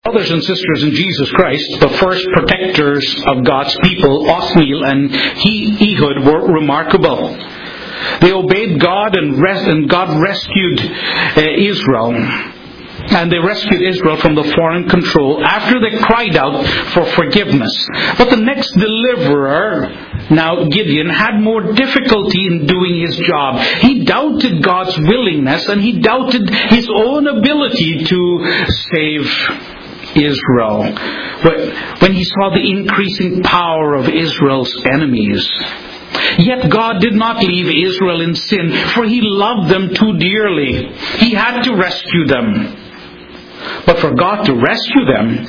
Brothers and sisters in Jesus Christ, the first protectors of God's people, Othniel and Ehud, were remarkable. They obeyed God and God rescued Israel. And they rescued Israel from the foreign control after they cried out for forgiveness. But the next deliverer, now Gideon, had more difficulty in doing his job. He doubted God's willingness and he doubted his own ability to save Israel when he saw the increasing power of Israel's enemies. Yet God did not leave Israel in sin, for he loved them too dearly. He had to rescue them. But for God to rescue them,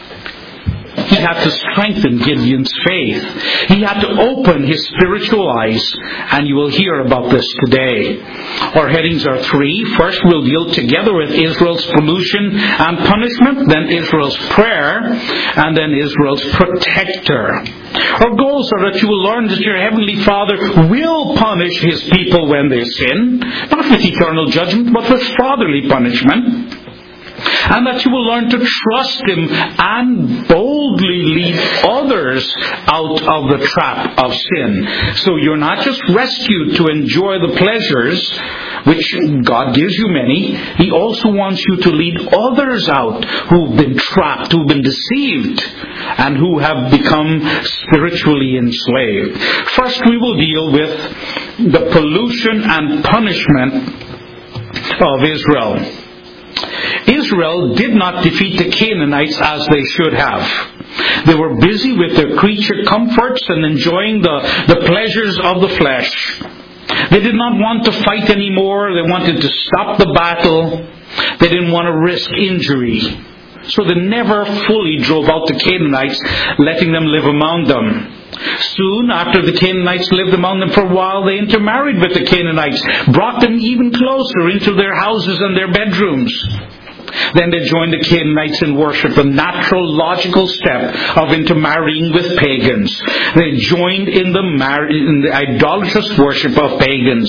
he had to strengthen Gideon's faith. He had to open his spiritual eyes, and you will hear about this today. Our headings are three. First, we'll deal together with Israel's pollution and punishment, then Israel's prayer, and then Israel's protector. Our goals are that you will learn that your Heavenly Father will punish His people when they sin, not with eternal judgment, but with fatherly punishment. And that you will learn to trust Him and boldly lead others out of the trap of sin. So you're not just rescued to enjoy the pleasures, which God gives you many. He also wants you to lead others out who've been trapped, who've been deceived, and who have become spiritually enslaved. First, we will deal with the pollution and punishment of Israel. Israel did not defeat the Canaanites as they should have. They were busy with their creature comforts and enjoying the pleasures of the flesh. They did not want to fight anymore. They wanted to stop the battle. They didn't want to risk injury. So they never fully drove out the Canaanites, letting them live among them. Soon after the Canaanites lived among them for a while, they intermarried with the Canaanites, brought them even closer into their houses and their bedrooms. Then they joined the Canaanites in worship, a natural, logical step of intermarrying with pagans. They joined in the idolatrous worship of pagans.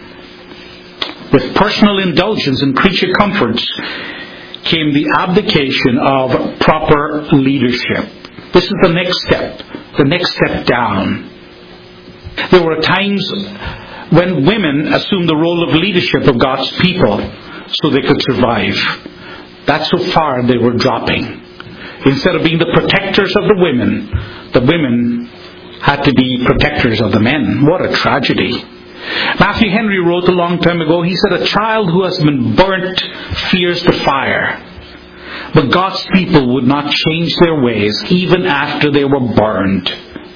With personal indulgence and creature comforts came the abdication of proper leadership. This is the next step down. There were times when women assumed the role of leadership of God's people so they could survive. That's how far they were dropping. Instead of being the protectors of the women had to be protectors of the men. What a tragedy. Matthew Henry wrote a long time ago, he said, a child who has been burnt fears the fire. But God's people would not change their ways even after they were burned.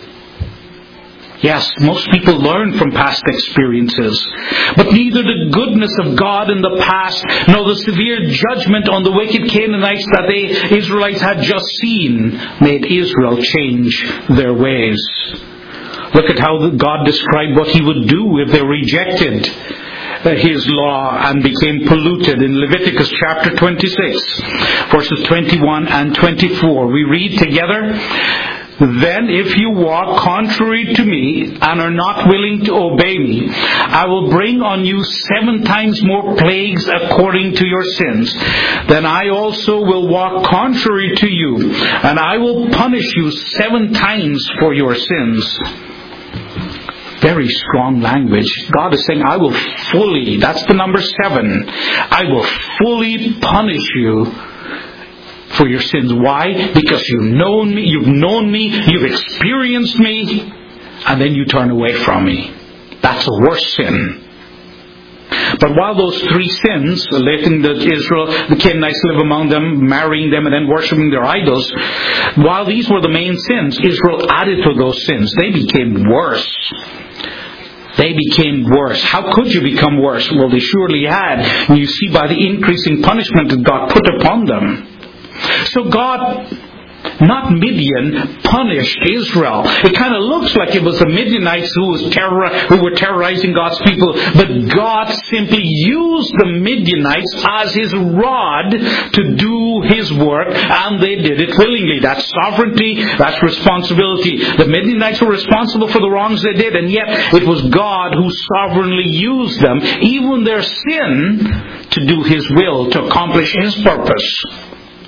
Yes, most people learn from past experiences. But neither the goodness of God in the past nor the severe judgment on the wicked Canaanites that the Israelites had just seen made Israel change their ways. Look at how God described what He would do if they rejected His law and became polluted in Leviticus chapter 26, verses 21 and 24. We read together, then if you walk contrary to me and are not willing to obey me, I will bring on you 7 times more plagues according to your sins. Then I also will walk contrary to you, and I will punish you 7 times for your sins. Very strong language. God is saying, I will fully, that's the number 7, I will fully punish you for your sins. Why? Because you've known me, you've experienced me, and then you turn away from me. That's a worse sin. But while those 3 sins, letting the Canaanites live among them, marrying them, and then worshipping their idols, while these were the main sins, Israel added to those sins. They became worse. They became worse. How could you become worse? Well, they surely had. And you see by the increasing punishment that God put upon them. So God, not Midian, punished Israel. It kind of looks like it was the Midianites who were terrorizing God's people, but God simply used the Midianites as His rod to do His work, and they did it willingly. That's sovereignty, that's responsibility. The Midianites were responsible for the wrongs they did, and yet it was God who sovereignly used them, even their sin, to do His will, to accomplish His purpose.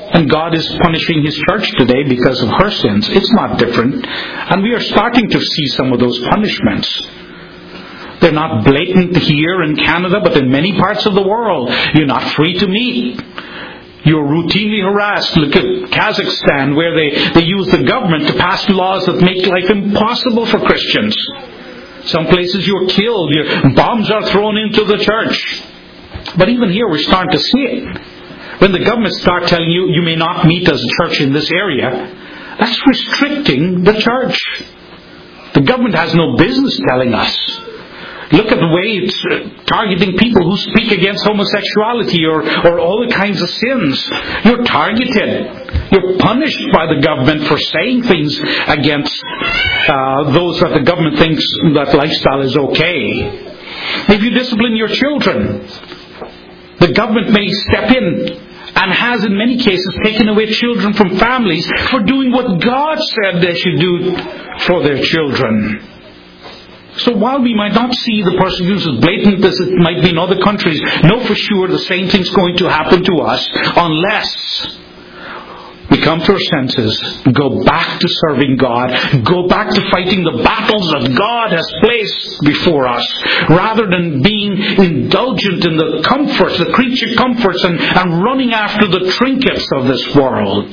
And God is punishing His church today because of her sins. It's not different. And we are starting to see some of those punishments. They're not blatant here in Canada, but in many parts of the world. You're not free to meet. You're routinely harassed. Look at Kazakhstan, where they use the government to pass laws that make life impossible for Christians. Some places you're killed. Bombs are thrown into the church. But even here we're starting to see it. When the government start telling you, you may not meet as a church in this area, that's restricting the church. The government has no business telling us. Look at the way it's targeting people who speak against homosexuality or all the kinds of sins. You're targeted. You're punished by the government for saying things against those that the government thinks that lifestyle is okay. If you discipline your children, the government may step in and has in many cases taken away children from families for doing what God said they should do for their children. So while we might not see the persecution as blatant as it might be in other countries, know for sure the same thing's going to happen to us unless we come to our senses, go back to serving God, go back to fighting the battles that God has placed before us, rather than being indulgent in the comforts, the creature comforts, and running after the trinkets of this world.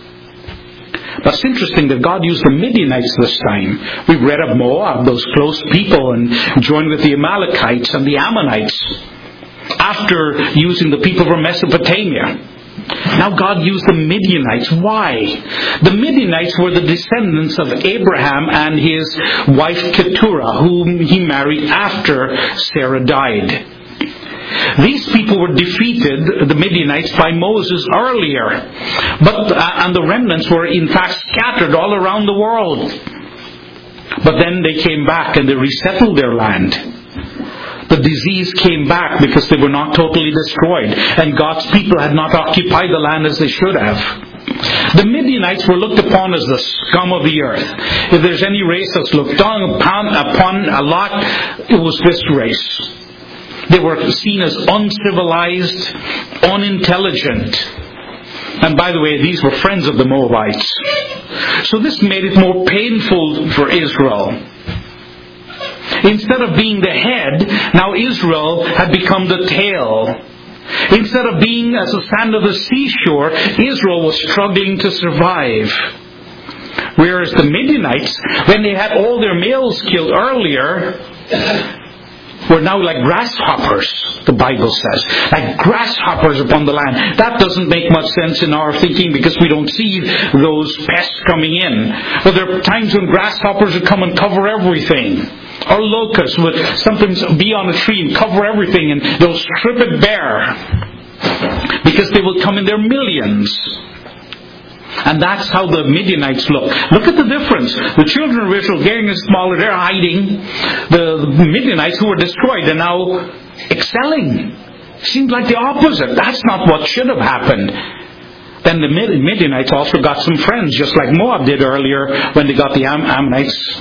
But it's interesting that God used the Midianites this time. We've read of Moab, those close people, and joined with the Amalekites and the Ammonites after using the people from Mesopotamia. Now God used the Midianites. Why? The Midianites were the descendants of Abraham and his wife Keturah, whom he married after Sarah died. These people were defeated, the Midianites, by Moses earlier. And the remnants were in fact scattered all around the world. But then they came back and they resettled their land. The disease came back because they were not totally destroyed, and God's people had not occupied the land as they should have. The Midianites were looked upon as the scum of the earth. If there's any race that's looked down upon a lot, it was this race. They were seen as uncivilized, unintelligent. And by the way, these were friends of the Moabites. So this made it more painful for Israel. Instead of being the head, now Israel had become the tail. Instead of being as the sand of the seashore, Israel was struggling to survive. Whereas the Midianites, when they had all their males killed earlier, were now like grasshoppers, the Bible says. Like grasshoppers upon the land. That doesn't make much sense in our thinking because we don't see those pests coming in. But there are times when grasshoppers would come and cover everything. Or locusts would sometimes be on a tree and cover everything, and they'll strip it bare. Because they will come in their millions. And that's how the Midianites look. Look at the difference. The children of Israel getting smaller, they're hiding. The Midianites who were destroyed are now excelling. Seems like the opposite. That's not what should have happened. Then the Midianites also got some friends, just like Moab did earlier when they got the Ammonites.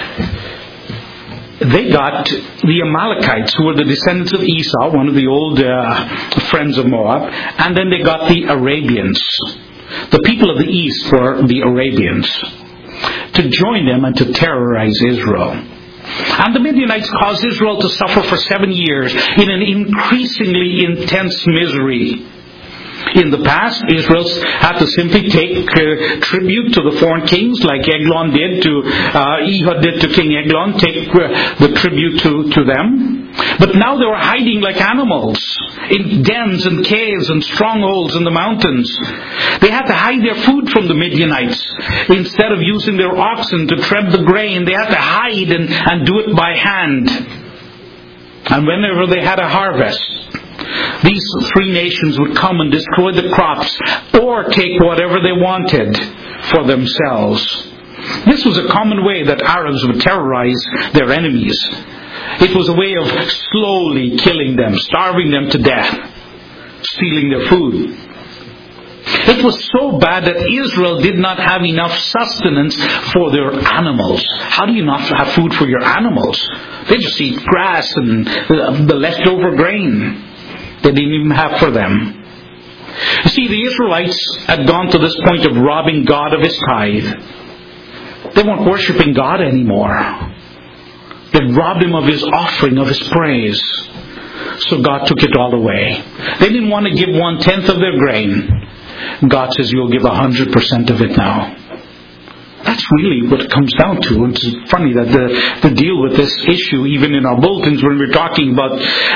They got the Amalekites, who were the descendants of Esau, one of the old friends of Moab. And then they got the Arabians. The people of the east were the Arabians, to join them and to terrorize Israel. And the Midianites caused Israel to suffer for 7 years in an increasingly intense misery. In the past, Israel had to simply take tribute to the foreign kings, like Eglon did to Ehud did to King Eglon, take the tribute to them. But now they were hiding like animals in dens and caves and strongholds in the mountains. They had to hide their food from the Midianites. Instead of using their oxen to tread the grain, they had to hide and do it by hand. And whenever they had a harvest, these three nations would come and destroy the crops or take whatever they wanted for themselves. This was a common way that Arabs would terrorize their enemies. It was a way of slowly killing them, starving them to death, stealing their food. It was so bad that Israel did not have enough sustenance for their animals. How do you not have food for your animals? They just eat grass and the leftover grain. They didn't even have for them. You see, the Israelites had gone to this point of robbing God of His tithe. They weren't worshiping God anymore. They robbed Him of His offering, of His praise. So God took it all away. They didn't want to give 1/10 of their grain. God says, you'll give 100% of it now. That's really what it comes down to. And it's funny that the deal with this issue, even in our bulletins, when we're talking about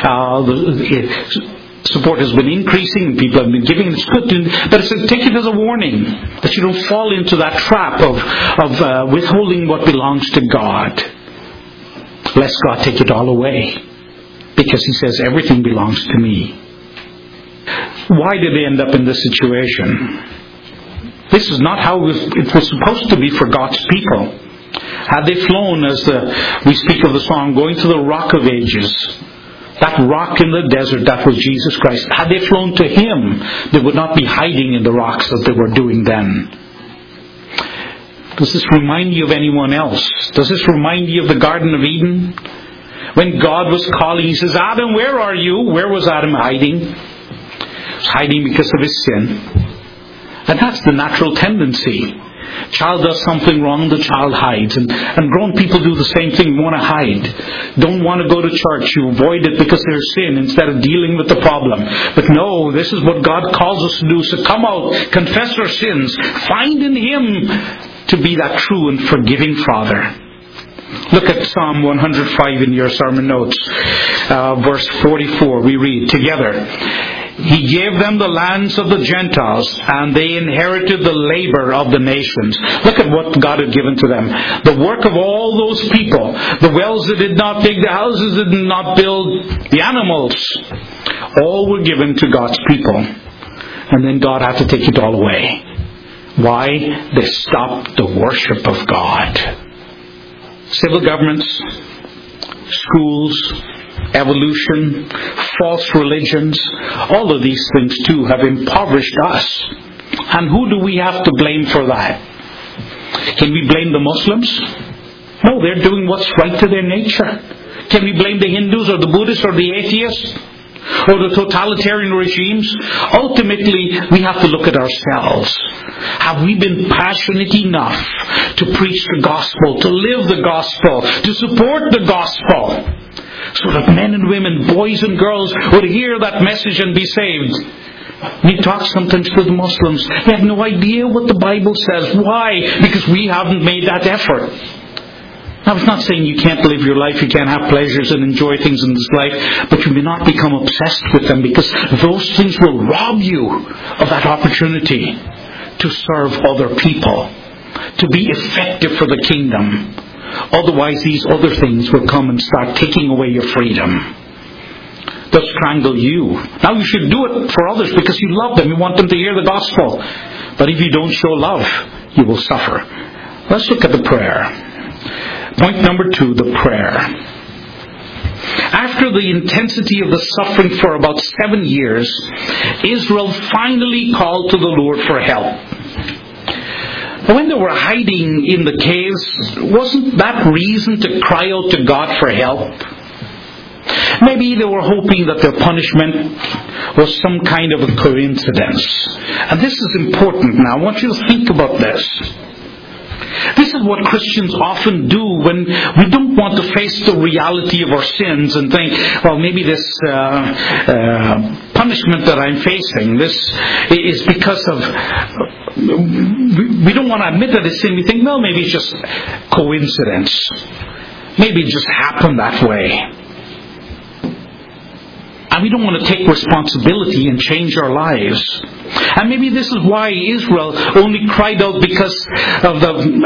support has been increasing, people have been giving, it's good to, but take it as a warning that you don't fall into that trap of withholding what belongs to God. Lest God take it all away, because He says everything belongs to me. Why did they end up in this situation? This is not how it was supposed to be for God's people. Had they flown, as we speak of the song, going to the Rock of Ages, that rock in the desert, that was Jesus Christ. Had they flown to Him, they would not be hiding in the rocks as they were doing then. Does this remind you of anyone else? Does this remind you of the Garden of Eden? When God was calling, He says, Adam, where are you? Where was Adam hiding? He was hiding because of his sin. And that's the natural tendency. Child does something wrong, the child hides. And grown people do the same thing, want to hide. Don't want to go to church. You avoid it because there's sin instead of dealing with the problem. But no, this is what God calls us to do. So come out, confess our sins, find in Him to be that true and forgiving Father. Look at Psalm 105 in your sermon notes. Verse 44, we read together. He gave them the lands of the Gentiles, and they inherited the labor of the nations. Look at what God had given to them. The work of all those people. The wells they did not dig, the houses they did not build, the animals. All were given to God's people. And then God had to take it all away. Why? They stopped the worship of God. Civil governments, schools, evolution, false religions, all of these things too have impoverished us. And who do we have to blame for that? Can we blame the Muslims? No, they're doing what's right to their nature. Can we blame the Hindus or the Buddhists or the atheists? Or the totalitarian regimes? Ultimately, we have to look at ourselves. Have we been passionate enough to preach the gospel, to live the gospel, to support the gospel? So that men and women, boys and girls would hear that message and be saved. We talk sometimes to the Muslims. They have no idea what the Bible says. Why? Because we haven't made that effort. Now, it's not saying you can't live your life, you can't have pleasures and enjoy things in this life, but you may not become obsessed with them, because those things will rob you of that opportunity to serve other people, to be effective for the kingdom. Otherwise, these other things will come and start taking away your freedom. They'll strangle you. Now, you should do it for others because you love them. You want them to hear the gospel. But if you don't show love, you will suffer. Let's look at the prayer. Point number 2, the prayer. After the intensity of the suffering for about 7 years, Israel finally called to the Lord for help. When they were hiding in the caves, wasn't that reason to cry out to God for help? Maybe they were hoping that their punishment was some kind of a coincidence. And this is important now. I want you to think about this. This is what Christians often do when we don't want to face the reality of our sins and think, well, maybe this punishment that I'm facing, this is because of... We don't want to admit that it's sin. We think, well, maybe it's just coincidence. Maybe it just happened that way. And we don't want to take responsibility and change our lives. And maybe this is why Israel only cried out because of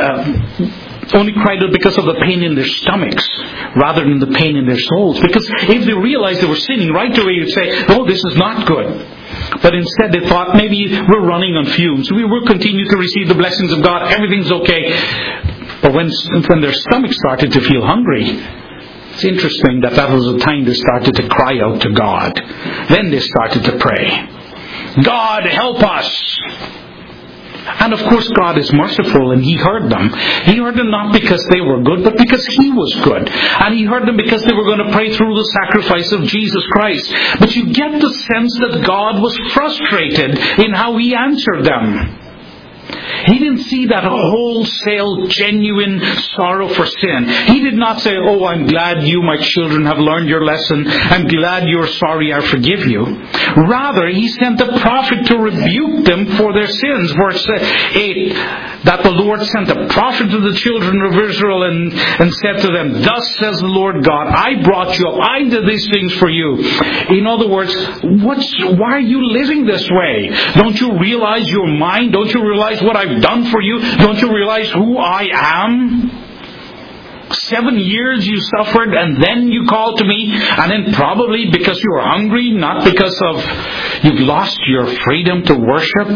the pain in their stomachs rather than the pain in their souls. Because if they realized they were sinning, right away you'd say, oh, this is not good. But instead they thought, maybe we're running on fumes. We will continue to receive the blessings of God. Everything's okay. But when their stomachs started to feel hungry, it's interesting that was the time they started to cry out to God. Then they started to pray. God, help us. And of course God is merciful, and He heard them. He heard them not because they were good, but because He was good. And He heard them because they were going to pray through the sacrifice of Jesus Christ. But you get the sense that God was frustrated in how He answered them. He didn't see that wholesale, genuine sorrow for sin. He did not say, "Oh, I'm glad you, my children, have learned your lesson. I'm glad you're sorry, I forgive you." Rather, He sent a prophet to rebuke them for their sins. Verse 8, that the Lord sent a prophet to the children of Israel and said to them, "Thus says the Lord God, I brought you up. I did these things for you." In other words, why are you living this way? Don't you realize you're mine? Don't you realize what I've done for you? Don't you realize who I am? 7 years you suffered, and then you called to me, and then probably because you were hungry, not because of you've lost your freedom to worship.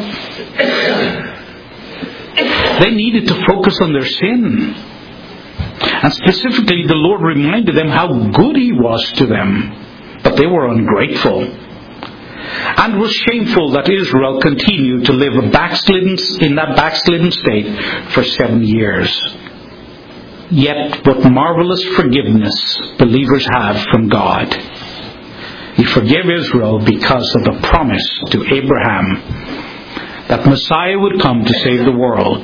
They needed to focus on their sin. And specifically, the Lord reminded them how good He was to them. But they were ungrateful. And it was shameful that Israel continued to live in that backslidden state for 7 years. Yet, what marvelous forgiveness believers have from God. He forgave Israel because of the promise to Abraham that Messiah would come to save the world.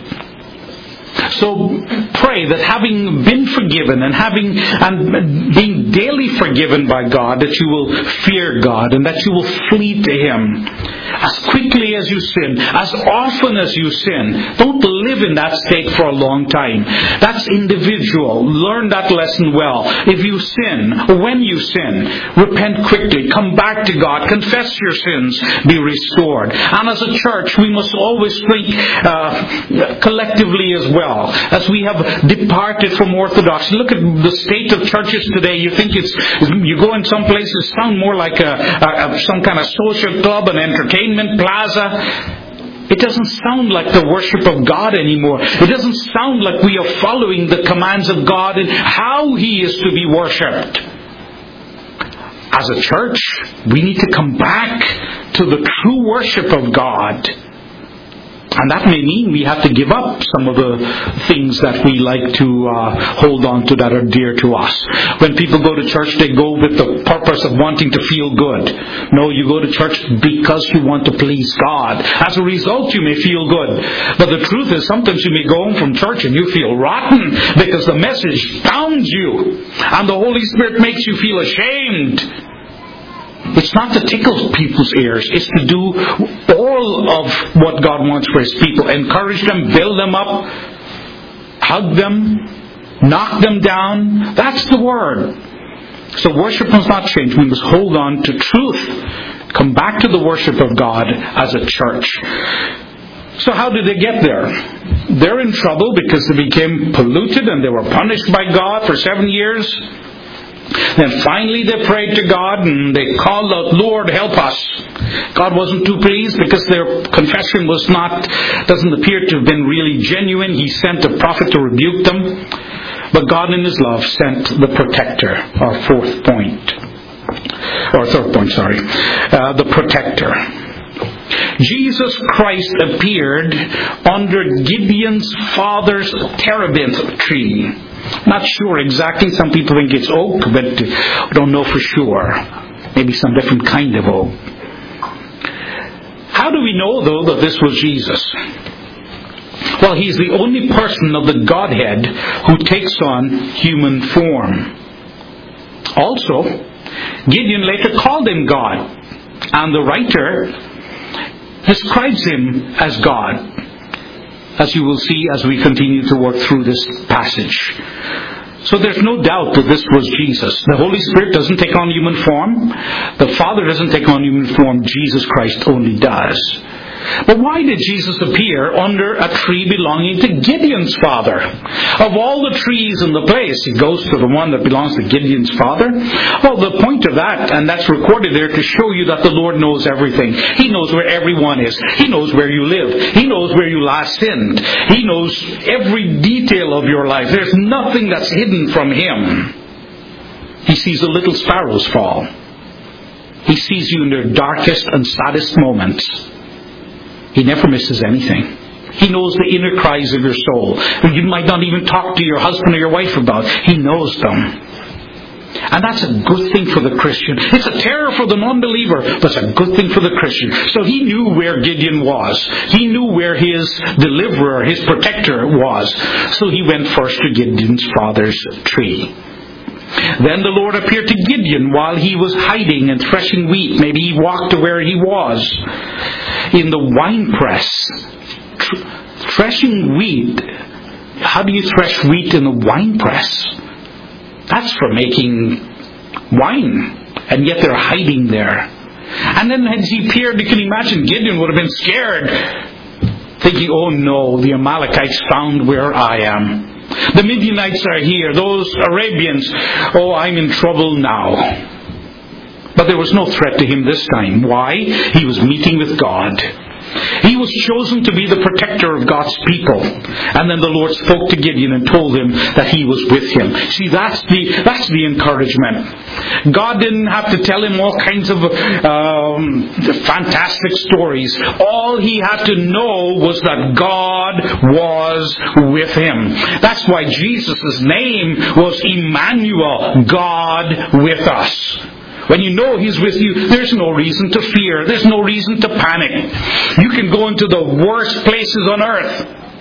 So pray that having been forgiven and being daily forgiven by God, that you will fear God and that you will flee to Him. As quickly as you sin, as often as you sin, don't live in that state for a long time. That's individual. Learn that lesson well. If you sin, or when you sin, repent quickly, come back to God, confess your sins, be restored. And as a church, we must always think collectively as well. As we have departed from orthodoxy. Look at the state of churches today. You think you go in some places, sound more like some kind of social club, an entertainment plaza. It doesn't sound like the worship of God anymore. It doesn't sound like we are following the commands of God and how He is to be worshipped. As a church, we need to come back to the true worship of God. And that may mean we have to give up some of the things that we like to hold on to that are dear to us. When people go to church, they go with the purpose of wanting to feel good. No, you go to church because you want to please God. As a result, you may feel good. But the truth is, sometimes you may go home from church and you feel rotten because the message pounds you. And the Holy Spirit makes you feel ashamed. It's not to tickle people's ears. It's to do all of what God wants for His people. Encourage them, build them up, hug them, knock them down. That's the word. So worship must not change. We must hold on to truth. Come back to the worship of God as a church. So how did they get there? They're in trouble because they became polluted and they were punished by God for 7 years. Then finally they prayed to God and they called out, "Lord, help us." God wasn't too pleased because their confession doesn't appear to have been really genuine. He sent a prophet to rebuke them. But God in His love sent the protector, our third point, the protector. Jesus Christ appeared under Gideon's father's terebinth tree. Not sure exactly. Some people think it's oak, but we don't know for sure. Maybe some different kind of oak. How do we know, though, that this was Jesus? Well, He's the only person of the Godhead who takes on human form. Also, Gideon later called Him God, and the writer describes Him as God, as you will see as we continue to work through this passage. So there's no doubt that this was Jesus. The Holy Spirit doesn't take on human form. The Father doesn't take on human form. Jesus Christ only does. But why did Jesus appear under a tree belonging to Gideon's father? Of all the trees in the place, He goes to the one that belongs to Gideon's father. Well, the point of that, and that's recorded there to show you that the Lord knows everything. He knows where everyone is. He knows where you live. He knows where you last sinned. He knows every detail of your life. There's nothing that's hidden from Him. He sees the little sparrows fall. He sees you in your darkest and saddest moments. He never misses anything. He knows the inner cries of your soul. You might not even talk to your husband or your wife about. He knows them. And that's a good thing for the Christian. It's a terror for the non-believer, but it's a good thing for the Christian. So he knew where Gideon was. He knew where his deliverer, his protector was. So he went first to Gideon's father's tree. Then the Lord appeared to Gideon while he was hiding and threshing wheat. Maybe he walked to where he was. In the winepress. Threshing wheat. How do you thresh wheat in the winepress? That's for making wine. And yet they're hiding there. And then as he appeared, you can imagine Gideon would have been scared. Thinking, oh no, the Amalekites found where I am. The Midianites are here. Those Arabians, oh, I'm in trouble now. But there was no threat to him this time. Why? He was meeting with God. He was chosen to be the protector of God's people. And then the Lord spoke to Gideon and told him that he was with him. See, that's the encouragement. God didn't have to tell him all kinds of fantastic stories. All he had to know was that God was with him. That's why Jesus' name was Emmanuel, God with us. When you know He's with you, there's no reason to fear. There's no reason to panic. You can go into the worst places on earth.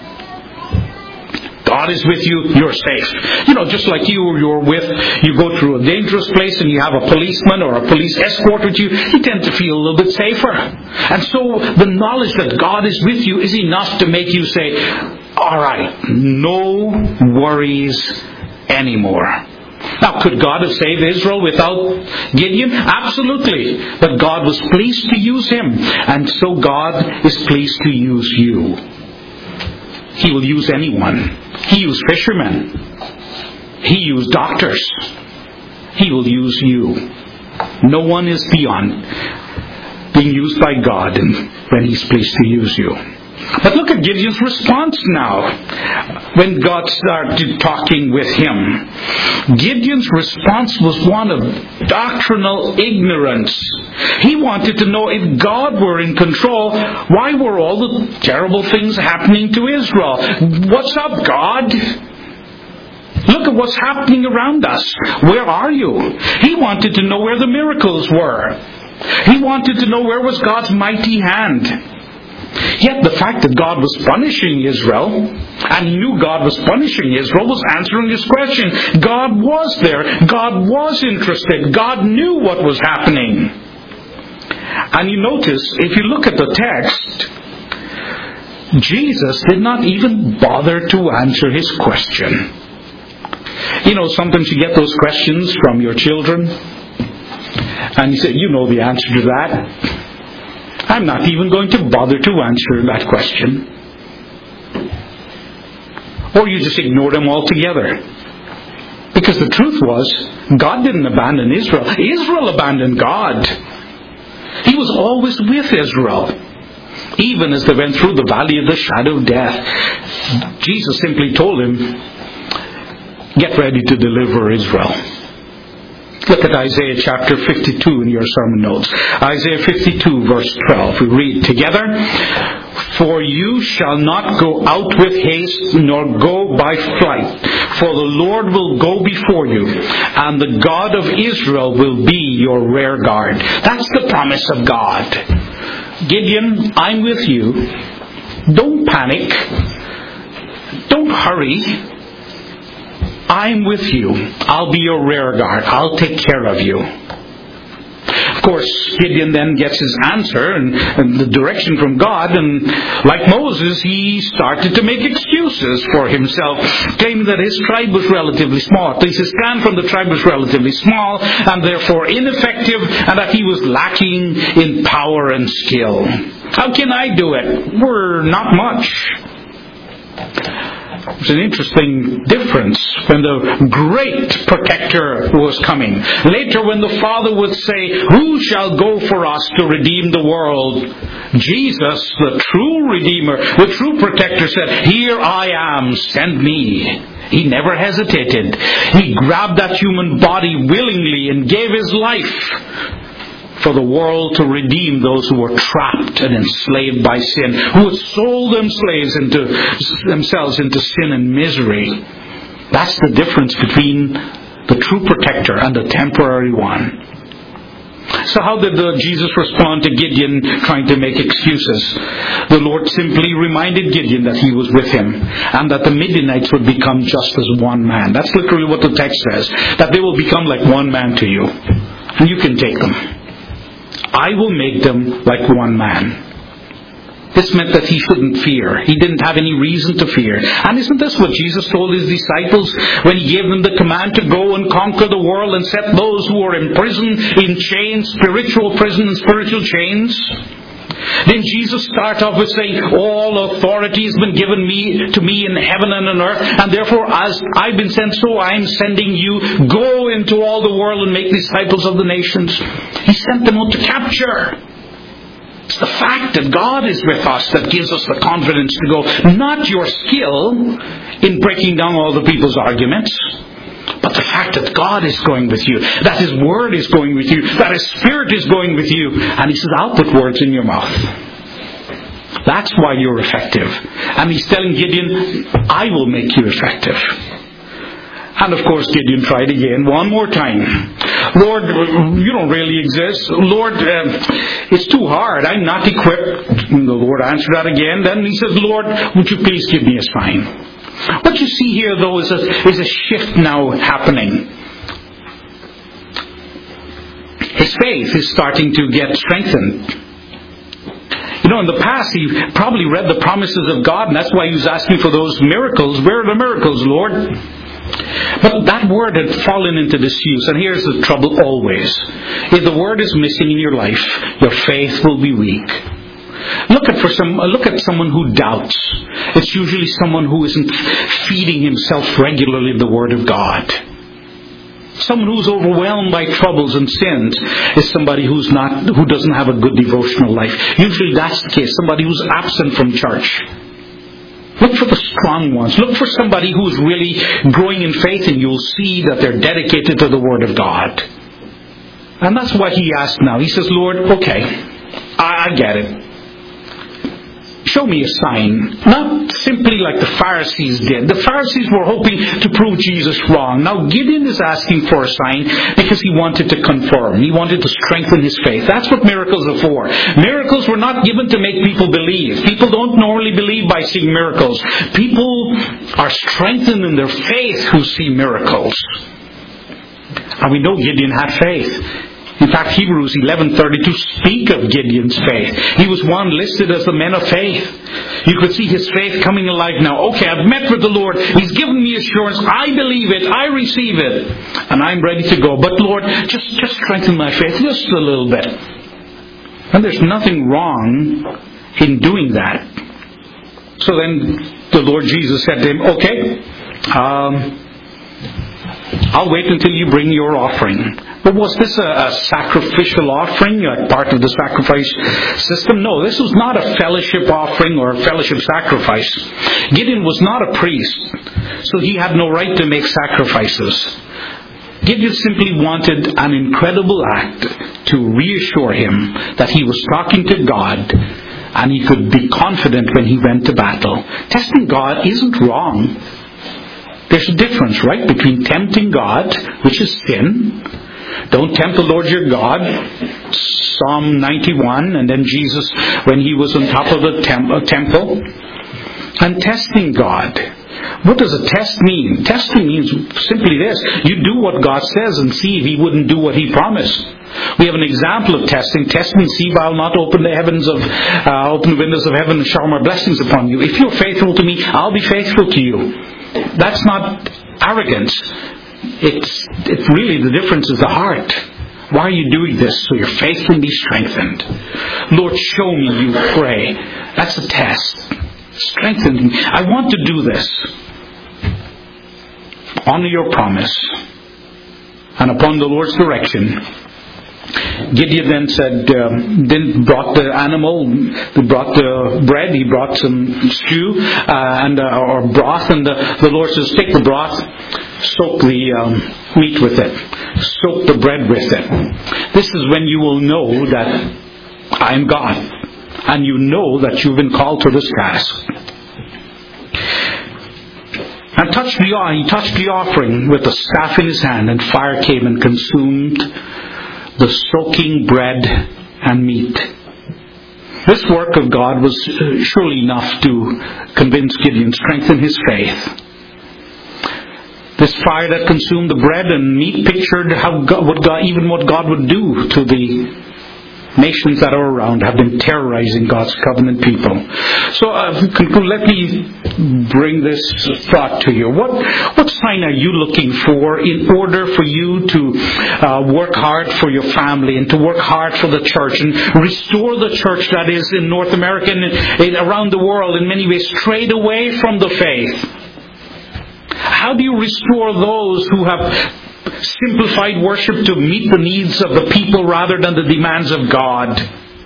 God is with you, you're safe. Just like you go through a dangerous place and you have a policeman or a police escort with you, you tend to feel a little bit safer. And so the knowledge that God is with you is enough to make you say, all right, no worries anymore. Now, could God have saved Israel without Gideon? Absolutely. But God was pleased to use him. And so God is pleased to use you. He will use anyone. He used fishermen. He used doctors. He will use you. No one is beyond being used by God when He's pleased to use you. But look at Gideon's response now when God started talking with him. Gideon's response was one of doctrinal ignorance. He wanted to know if God were in control, why were all the terrible things happening to Israel? What's up, God? Look at what's happening around us. Where are you? He wanted to know where the miracles were. He wanted to know where was God's mighty hand. Yet the fact that God was punishing Israel, and he knew God was punishing Israel, was answering his question. God was there. God was interested. God knew what was happening. And you notice, if you look at the text, Jesus did not even bother to answer his question. Sometimes you get those questions from your children, and you say, you know the answer to that. I'm not even going to bother to answer that question. Or you just ignore them altogether. Because the truth was, God didn't abandon Israel. Israel abandoned God. He was always with Israel. Even as they went through the valley of the shadow of death, Jesus simply told him, get ready to deliver Israel. Look at Isaiah chapter 52 in your sermon notes. Isaiah 52 verse 12. We read together. For you shall not go out with haste, nor go by flight. For the Lord will go before you, and the God of Israel will be your rear guard. That's the promise of God. Gideon, I'm with you. Don't panic. Don't hurry. I'm with you. I'll be your rear guard. I'll take care of you. Of course, Gideon then gets his answer and the direction from God, and like Moses, he started to make excuses for himself, claiming that his tribe was relatively small. At least his stand from the tribe was relatively small, and therefore ineffective, and that he was lacking in power and skill. How can I do it? We're not much. It's an interesting difference when the great protector was coming. Later when the Father would say, who shall go for us to redeem the world? Jesus, the true Redeemer, the true protector said, here I am, send me. He never hesitated. He grabbed that human body willingly and gave his life for the world to redeem those who were trapped and enslaved by sin, who had sold themselves into sin and misery. That's the difference between the true protector and the temporary one. So how did Jesus respond to Gideon trying to make excuses? The Lord simply reminded Gideon that he was with him, and that the Midianites would become just as one man. That's literally what the text says, that they will become like one man to you, and you can take them. I will make them like one man. This meant that he shouldn't fear. He didn't have any reason to fear. And isn't this what Jesus told his disciples when he gave them the command to go and conquer the world and set those who are in prison, in chains, spiritual prison and spiritual chains? Then Jesus starts off with saying, all authority has been given to me in heaven and on earth, and therefore as I've been sent, so I am sending you. Go into all the world and make disciples of the nations. He sent them out to capture. It's the fact that God is with us that gives us the confidence to go. Not your skill in breaking down all the people's arguments, but the fact that God is going with you, that His Word is going with you, that His Spirit is going with you. And He says, I'll put words in your mouth. That's why you're effective. And He's telling Gideon, I will make you effective. And of course Gideon tried again, one more time. Lord, you don't really exist. Lord, it's too hard. I'm not equipped. And the Lord answered that again. Then he says, Lord, would you please give me a sign? What you see here, though, is a shift now happening. His faith is starting to get strengthened. You know, in the past, he probably read the promises of God, and that's why he was asking for those miracles. Where are the miracles, Lord? But that word had fallen into disuse, and here's the trouble always. If the word is missing in your life, your faith will be weak. Look at someone who doubts. It's usually someone who isn't feeding himself regularly the Word of God. Someone who's overwhelmed by troubles and sins is somebody who doesn't have a good devotional life. Usually that's the case. Somebody who's absent from church. Look for the strong ones. Look for somebody who's really growing in faith, and you'll see that they're dedicated to the Word of God. And that's what he asked now. He says, Lord, okay, I get it. Show me a sign. Not simply like the Pharisees did. The Pharisees were hoping to prove Jesus wrong. Now Gideon is asking for a sign because he wanted to confirm. He wanted to strengthen his faith. That's what miracles are for. Miracles were not given to make people believe. People don't normally believe by seeing miracles. People are strengthened in their faith who see miracles. And we know Gideon had faith. In fact, Hebrews 11:32 speak of Gideon's faith. He was one listed as the men of faith. You could see his faith coming alive now. Okay, I've met with the Lord. He's given me assurance. I believe it. I receive it. And I'm ready to go. But Lord, just strengthen my faith just a little bit. And there's nothing wrong in doing that. So then the Lord Jesus said to him, okay, I'll wait until you bring your offering. But was this a sacrificial offering, like part of the sacrifice system? No, this was not a fellowship offering or a fellowship sacrifice. Gideon was not a priest, so he had no right to make sacrifices. Gideon simply wanted an incredible act to reassure him that he was talking to God, and he could be confident when he went to battle. Testing God isn't wrong. There's a difference, right, between tempting God, which is sin. Don't tempt the Lord your God. Psalm 91, and then Jesus, when he was on top of the temple. And testing God. What does a test mean? Testing means simply this. You do what God says and see if He wouldn't do what He promised. We have an example of testing. Test me, see if I'll not open the windows of heaven and shower my blessings upon you. If you're faithful to me, I'll be faithful to you. That's not arrogance. It's really the difference is the heart. Why are you doing this? So your faith can be strengthened. Lord, show me, you pray. That's a test. Strengthen me. I want to do this. Honor your promise. And upon the Lord's direction, Gideon then said, then brought the animal, he brought the bread, he brought some stew or broth, and the Lord says, take the broth, soak the meat with it, soak the bread with it. This is when you will know that I am God, and you know that you've been called to this task. And he touched the offering with the staff in his hand, and fire came and consumed the soaking bread and meat. This work of God was surely enough to convince Gideon, strengthen his faith. This fire that consumed the bread and meat pictured what God would do to the nations that are around, have been terrorizing God's covenant people. So let me bring this thought to you. What sign are you looking for in order for you to work hard for your family and to work hard for the church and restore the church that is in North America and around the world in many ways strayed away from the faith? How do you restore those who have simplified worship to meet the needs of the people rather than the demands of God?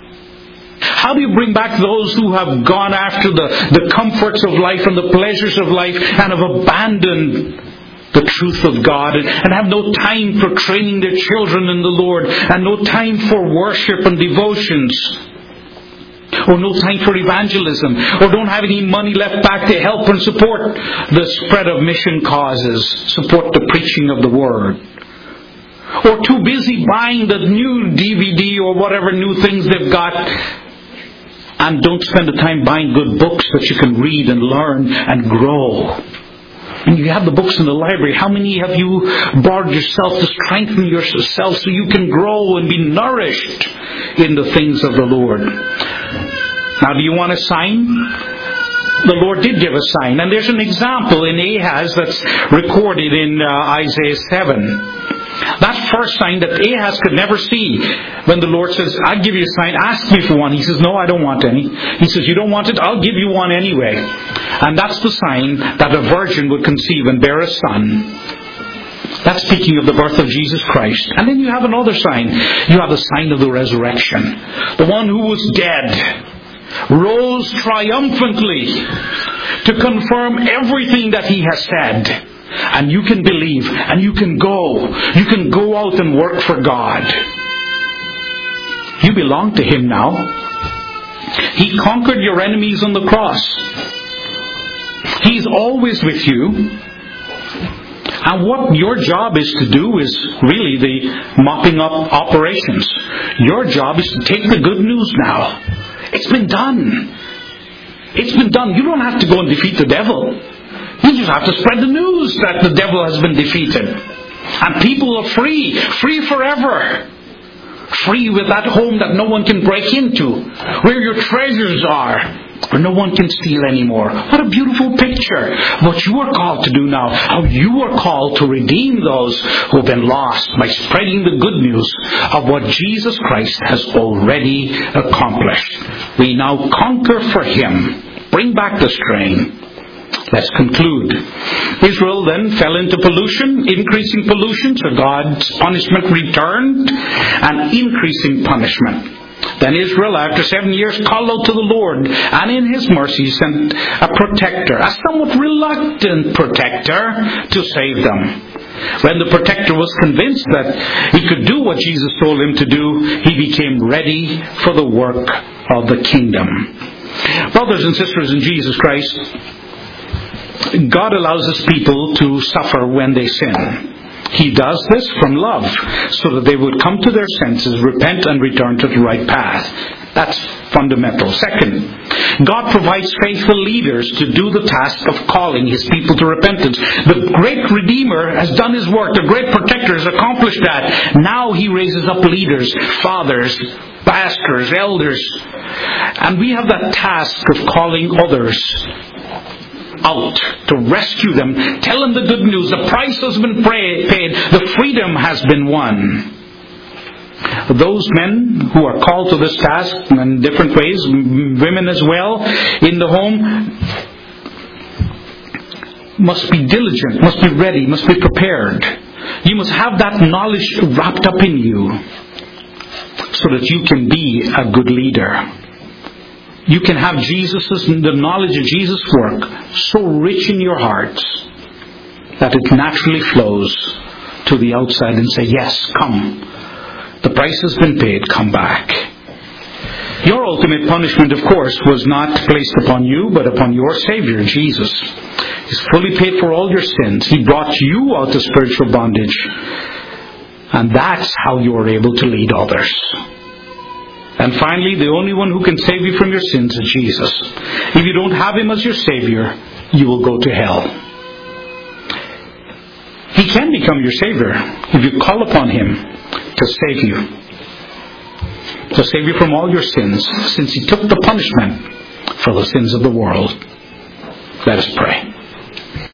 How do you bring back those who have gone after the comforts of life and the pleasures of life and have abandoned the truth of God and have no time for training their children in the Lord and no time for worship and devotions? Or no time for evangelism, or don't have any money left back to help and support the spread of mission causes, support the preaching of the Word. Or too busy buying the new DVD or whatever new things they've got, and don't spend the time buying good books that you can read and learn and grow. And you have the books in the library. How many have you borrowed yourself to strengthen yourself so you can grow and be nourished in the things of the Lord? Now, do you want a sign? The Lord did give a sign. And there's an example in Ahaz that's recorded in Isaiah 7. That first sign that Ahaz could never see. When the Lord says, I'll give you a sign, ask me for one. He says, no, I don't want any. He says, you don't want it? I'll give you one anyway. And that's the sign that a virgin would conceive and bear a son. That's speaking of the birth of Jesus Christ. And then you have another sign. You have the sign of the resurrection. The one who was dead rose triumphantly to confirm everything that he has said. And you can believe, and you can go. You can go out and work for God. You belong to Him now. He conquered your enemies on the cross. He's always with you. And what your job is to do is really the mopping up operations. Your job is to take the good news now. It's been done. It's been done. You don't have to go and defeat the devil. You just have to spread the news that the devil has been defeated. And people are free. Free forever. Free with that home that no one can break into. Where your treasures are. Where no one can steal anymore. What a beautiful picture. What you are called to do now. How you are called to redeem those who have been lost by spreading the good news of what Jesus Christ has already accomplished. We now conquer for Him. Bring back the strain. Let's conclude. Israel then fell into pollution, increasing pollution, so God's punishment returned, and increasing punishment. Then Israel, after 7 years, called out to the Lord, and in His mercy sent a protector, a somewhat reluctant protector, to save them. When the protector was convinced that he could do what Jesus told him to do, he became ready for the work of the kingdom. Brothers and sisters in Jesus Christ, God allows His people to suffer when they sin. He does this from love, so that they would come to their senses, repent, and return to the right path. That's fundamental. Second, God provides faithful leaders to do the task of calling His people to repentance. The great Redeemer has done His work. The great Protector has accomplished that. Now He raises up leaders, fathers, pastors, elders. And we have that task of calling others out to rescue them, tell them the good news. The price has been paid. The freedom has been won. Those men who are called to this task in different ways, women as well, in the home, must be diligent, must be ready, must be prepared. You must have that knowledge wrapped up in you. so that you can be a good leader. You can have the knowledge of Jesus' work so rich in your hearts that it naturally flows to the outside and say, yes, come. The price has been paid, come back. Your ultimate punishment, of course, was not placed upon you, but upon your Savior, Jesus. He's fully paid for all your sins. He brought you out of spiritual bondage. And that's how you are able to lead others. And finally, the only one who can save you from your sins is Jesus. If you don't have Him as your Savior, you will go to hell. He can become your Savior if you call upon Him to save you. To save you from all your sins, since He took the punishment for the sins of the world. Let us pray.